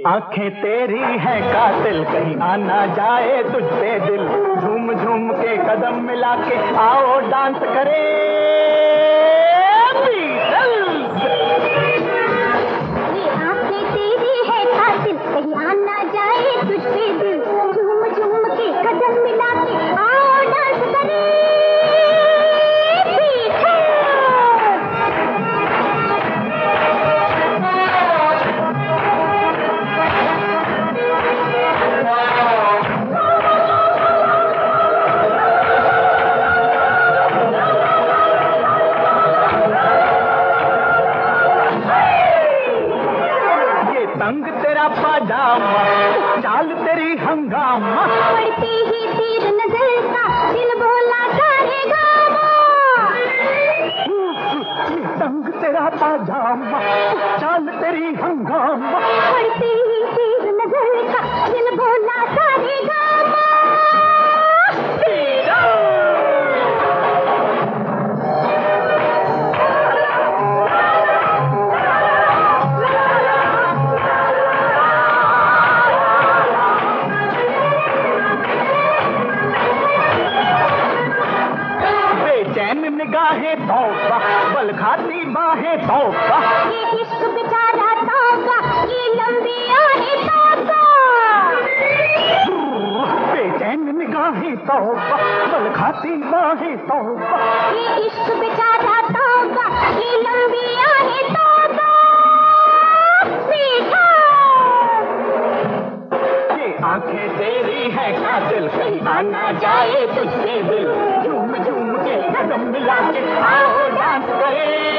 आंखें तेरी है कातिल, कहीं आना जाए तुझ पे दिल। झूम झूम के कदम मिला के आओ डांस करें बीटल्स। ये आंखें तेरी है कातिल, कहीं आना जाए तुझ पे दिल। झूम झूम के कदम मिला के आओ डांस करें बीटल्स। तंग तेरा पाजामा, चाल तेरी हंगामा। पड़ती ही तीर नजर का दिल बोला करेगा। तंग तेरा पाजामा, चाल तेरी हंगामा। पड़ती ही तीर नजर का दिल बोला करेगा। चैन निगाहें तौबा, बल खाती बाहें तौबा। ये इश्क बेचारा तौबा, ये लंबी आहें तौबा। बेचैन निगाहें तौबा, बल खाती बाहें तौबा। ये इश्क बेचारा तौबा, ये लंबी आहें तौबा। ये आंखें तेरी है कातिल, कहीं आना जाए तुझ पे दिल। झूम झूम के कदम मिला के आओ डांस करें।